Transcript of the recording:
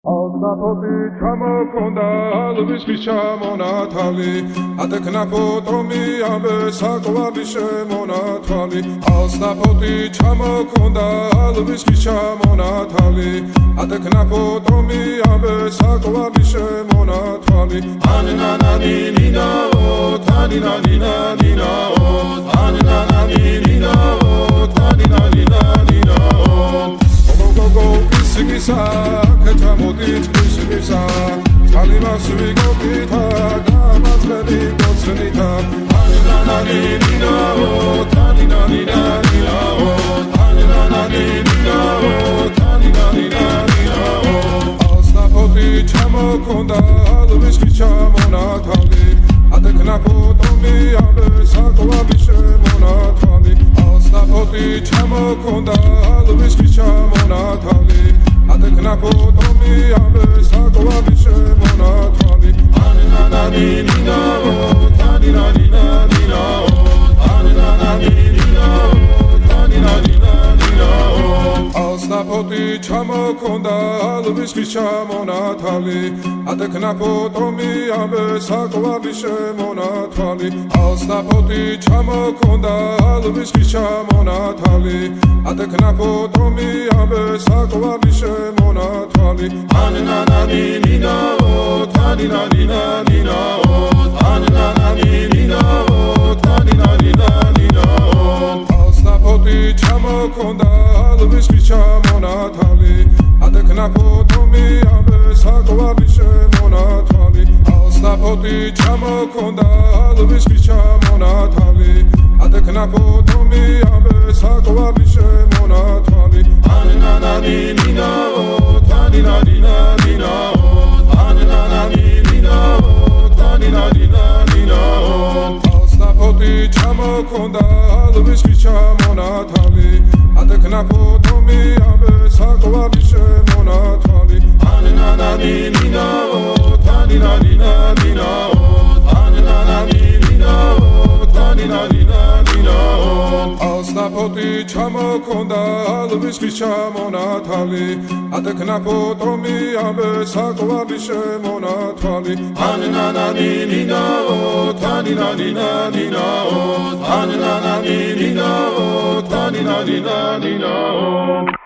Alnapoti ჩამოქონდა ალვისის ჩამონათალი ატექნა ფოტომი ამბე საკვარი შემონათვალი ალნაპoti ჩამოქონდა ალვისის ჩამონათალი ატექნა ფოტომი ამბე საკვარი შემონათვალი ანანანინინაო თანინანინანინაო ანანანინინაო თანინანინანინაო გოგო ისგისა კეთამოდით ისგისა წალიმას ვიგობითა გამაწყები გოცნითა ანანანინინაო თანინანინანინაო ანანანინინაო თანინანინანინაო ალსნაპoti ჩამოქონდა ალვისის ჩამონათალი ატექნა ფოტომი ამბე საკვარი შემონათვალი ალსნაპoti ჩამოქონდა ალვისის ჩამონათალი ატექნა ფოტომი ამბე საკვარი შემონათვალი ანანანინინაო თანინანინანინაო ანანანინინაო თანინანინანინაო ალსნაპoti ჩამოქონდა ალვისის ჩამონათალი ატექნა ფოტომი ამბე საკვარი შემონათვალი ალსნაპoti ჩამოქონდა ალვისის ჩამონათალი ატექნა ფოტომი ამბე საკვარი შემონათვალი ანანანინინაო თანინანინანინაო ანანანინინაო თანინანინანინაო ალსნაპoti ჩამოქონდა ალვისის ჩამონათალი ატექნა ფოტომი ამბე საკვარი შემონათვალი ალსნაპoti ჩამოქონდა ალვისის ჩამონათალი ატექნა ფოტომი ამბე საკვარი შემონათვალი ანანანინინაო თანინანინანინაო ანანანინინაო თანინანინანინაო ალსნაპoti ჩამოქონდა ალვისის ჩამონათალი ატექნა ფოტომი ამბე საკვარი შემონათვალი ანანანინინაო თანინანინანინაო ანანანინინაო თანინანინანინაო ალსნაპoti ჩამოქონდა ალვისის ჩამონათალი ატექნა ფოტომი ამბე საკვარი შემონათვალი ანანანინინაო თანინანინანინაო ანანანინინაო თანინანინანინაო